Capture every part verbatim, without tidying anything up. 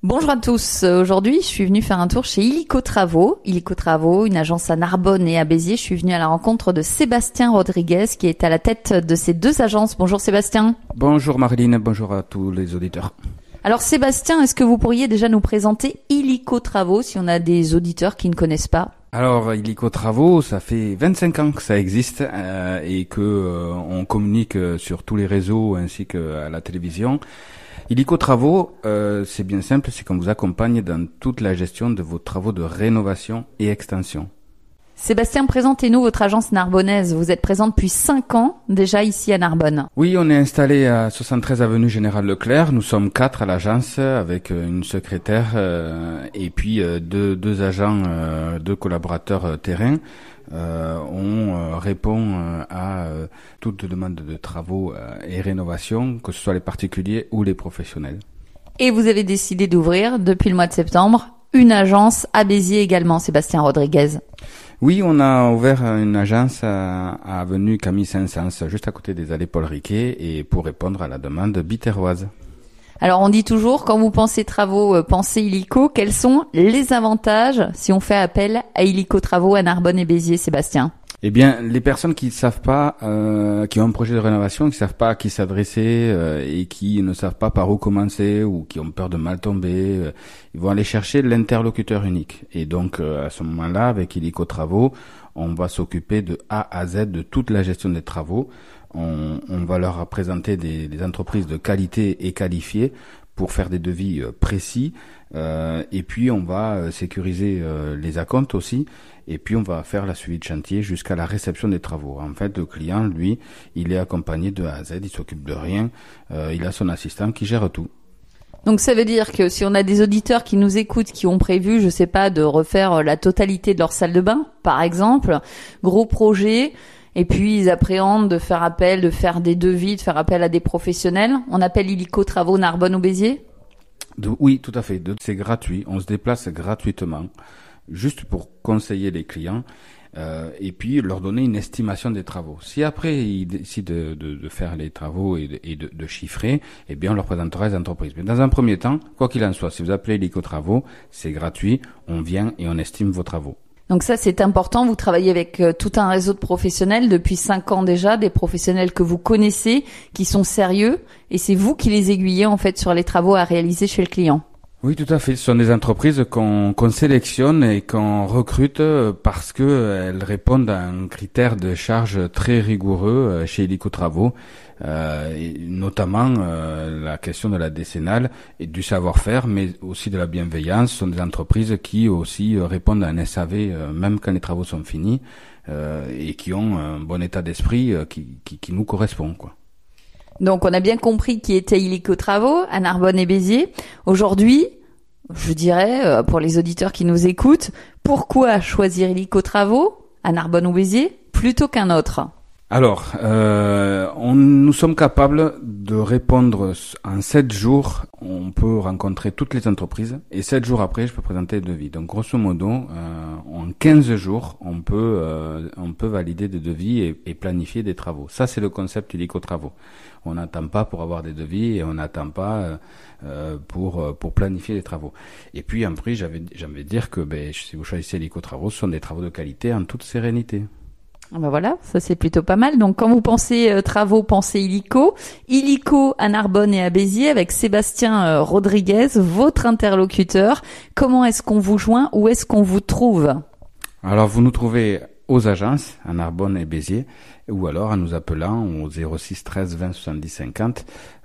Bonjour à tous. Aujourd'hui, je suis venue faire un tour chez Illico Travaux. Illico Travaux, une agence à Narbonne et à Béziers. Je suis venue à la rencontre de Sébastien Rodriguez qui est à la tête de ces deux agences. Bonjour Sébastien. Bonjour Marilyn, bonjour à tous les auditeurs. Alors Sébastien, est-ce que vous pourriez déjà nous présenter Illico Travaux si on a des auditeurs qui ne connaissent pas? Alors Illico Travaux, ça fait vingt-cinq ans que ça existe euh, et que euh, on communique sur tous les réseaux ainsi qu'à la télévision. Illico Travaux, euh, c'est bien simple, c'est qu'on vous accompagne dans toute la gestion de vos travaux de rénovation et extension. Sébastien, présentez-nous votre agence narbonnaise. Vous êtes présent depuis cinq ans déjà ici à Narbonne. Oui, on est installé à soixante-treize avenue Général Leclerc. Nous sommes quatre à l'agence avec une secrétaire euh, et puis euh, deux, deux agents, euh, deux collaborateurs euh, terrain. Euh, on euh, répond euh, à euh, toute demande de travaux euh, et rénovations, que ce soit les particuliers ou les professionnels. Et vous avez décidé d'ouvrir depuis le mois de septembre une agence à Béziers également, Sébastien Rodriguez. Oui, on a ouvert une agence à, à avenue Camille Saint-Saëns, juste à côté des allées Paul Riquet, et pour répondre à la demande biterroise. Alors on dit toujours, quand vous pensez travaux, euh, pensez Illico. Quels sont les avantages si on fait appel à Illico Travaux à Narbonne et Béziers, Sébastien? Eh bien, les personnes qui ne savent pas, euh, qui ont un projet de rénovation, qui ne savent pas à qui s'adresser euh, et qui ne savent pas par où commencer ou qui ont peur de mal tomber, euh, ils vont aller chercher l'interlocuteur unique. Et donc, euh, à ce moment-là, avec Illico Travaux, on va s'occuper de A à Z de toute la gestion des travaux. On, on va leur présenter des, des entreprises de qualité et qualifiées pour faire des devis euh, précis. Euh, et puis, on va euh, sécuriser euh, les acomptes aussi. Et puis, on va faire la suivi de chantier jusqu'à la réception des travaux. En fait, le client, lui, il est accompagné de A à Z, il s'occupe de rien. Euh, il a son assistant qui gère tout. Donc, ça veut dire que si on a des auditeurs qui nous écoutent, qui ont prévu, je sais pas, de refaire la totalité de leur salle de bain, par exemple, gros projet, et puis ils appréhendent de faire appel, de faire des devis, de faire appel à des professionnels, on appelle Illico Travaux Narbonne ou Béziers? De, oui, tout à fait. De, c'est gratuit. On se déplace gratuitement, juste pour conseiller les clients euh, et puis leur donner une estimation des travaux. Si après ils décident de, de, de faire les travaux et, de, et de, de chiffrer, eh bien on leur présentera les entreprises. Mais dans un premier temps, quoi qu'il en soit, si vous appelez Illico Travaux, c'est gratuit. On vient et on estime vos travaux. Donc ça, c'est important. Vous travaillez avec euh, tout un réseau de professionnels depuis cinq ans déjà, des professionnels que vous connaissez, qui sont sérieux, et c'est vous qui les aiguillez en fait sur les travaux à réaliser chez le client. Oui, tout à fait. Ce sont des entreprises qu'on, qu'on sélectionne et qu'on recrute parce que elles répondent à un critère de charge très rigoureux chez Illico Travaux, euh, et notamment euh, la question de la décennale et du savoir-faire, mais aussi de la bienveillance. Ce sont des entreprises qui aussi répondent à un S A V euh, même quand les travaux sont finis euh, et qui ont un bon état d'esprit euh, qui, qui, qui nous correspond, quoi. Donc, on a bien compris qui était Illico Travaux à Narbonne et Béziers. Aujourd'hui, je dirais, pour les auditeurs qui nous écoutent, pourquoi choisir Illico Travaux à Narbonne ou Béziers plutôt qu'un autre? Alors, euh, on, nous sommes capables de répondre en sept jours. On peut rencontrer toutes les entreprises et sept jours après, je peux présenter le devis. Donc, grosso modo, euh, en quinze jours, on peut euh, on peut valider des devis et, et planifier des travaux. Ça, c'est le concept Illico Travaux. On n'attend pas pour avoir des devis et on n'attend pas euh, pour pour planifier les travaux. Et puis, en prix, j'avais j'avais dire que ben, si vous choisissez Illico Travaux, ce sont des travaux de qualité en toute sérénité. Ben voilà, ça c'est plutôt pas mal. Donc quand vous pensez euh, travaux, pensez Illico. Illico à Narbonne et à Béziers avec Sébastien euh, Rodriguez, votre interlocuteur. Comment est-ce qu'on vous joint? Où est-ce qu'on vous trouve? Alors vous nous trouvez aux agences à Narbonne et Béziers ou alors en nous appelant au zéro six treize vingt soixante-dix cinquante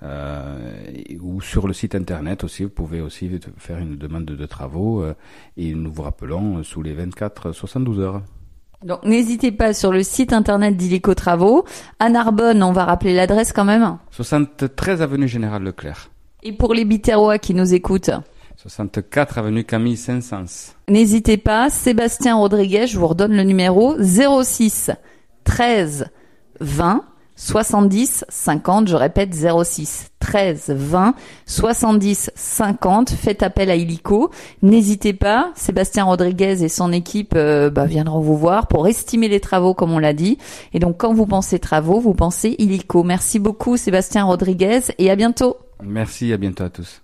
euh, ou sur le site internet aussi. Vous pouvez aussi faire une demande de, de travaux euh, et nous vous rappelons sous les vingt-quatre soixante-douze heures. Donc n'hésitez pas sur le site internet d'Illico Travaux. À Narbonne, on va rappeler l'adresse quand même. soixante-treize avenue Général Leclerc. Et pour les Biterrois qui nous écoutent, soixante-quatre avenue Camille Saint-Saëns. N'hésitez pas, Sébastien Rodriguez, je vous redonne le numéro zéro six treize vingt soixante-dix cinquante, je répète zéro six treize vingt soixante-dix cinquante, faites appel à Illico. N'hésitez pas, Sébastien Rodriguez et son équipe euh, bah, viendront vous voir pour estimer les travaux comme on l'a dit. Et donc quand vous pensez travaux, vous pensez Illico. Merci beaucoup Sébastien Rodriguez et à bientôt. Merci, à bientôt à tous.